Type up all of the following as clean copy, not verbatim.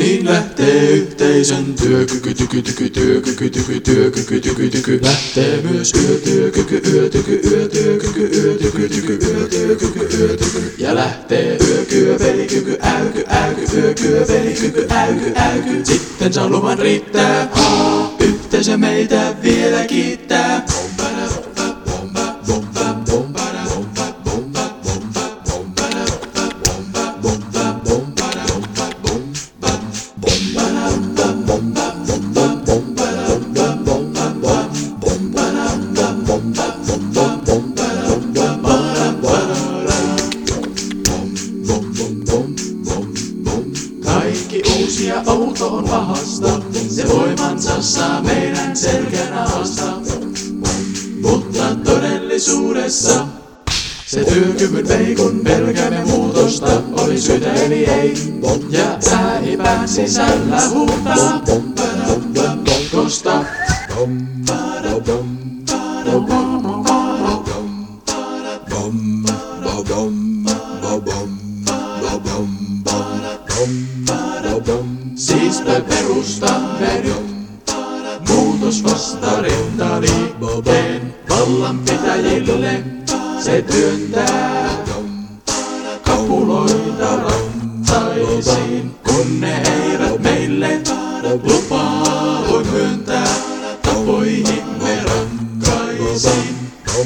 Niin lähtee yhteisön työkyky. Lähtee myös yötyökyky. Ja lähtee yökyö pelikyky, yökyö pelikyky, Sitten saluman riittää, yhteisö meitä vielä kiittää. Kaikki uusi ja outo on pahasta, se voimansa saa meidän selkänahasta. Mutta todellisuudessa se työkyvyn vei, kun pelkäämme muutosta. Oli syytä eli ei, ja ääni pään sisällä huutaa. Kosta siis me perustamme nyt muutos vastarintaliikkeen vallanpitäjille. Se työntää kapuloita rattaisiin, kun ne eivät meille lupaa voi myöntää tapoihimme rakkaisiin.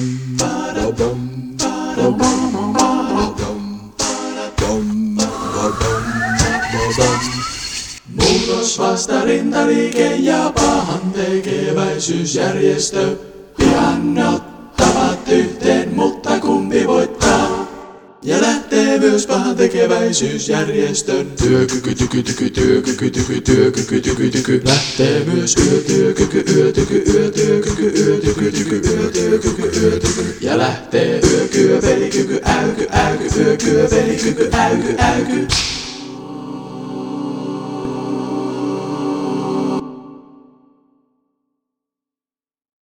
Muutos vastarintaliike ja pahan tekeväisyysjärjestö pian ne ottavat yhteen, mutta kumpi voittaa? Ja lähtee myös pahan tekeväisyysjärjestön työkyky. Lähtee myös yötyökyky. Ja lähtee yökyö pelikyky, yökyö pelikyky,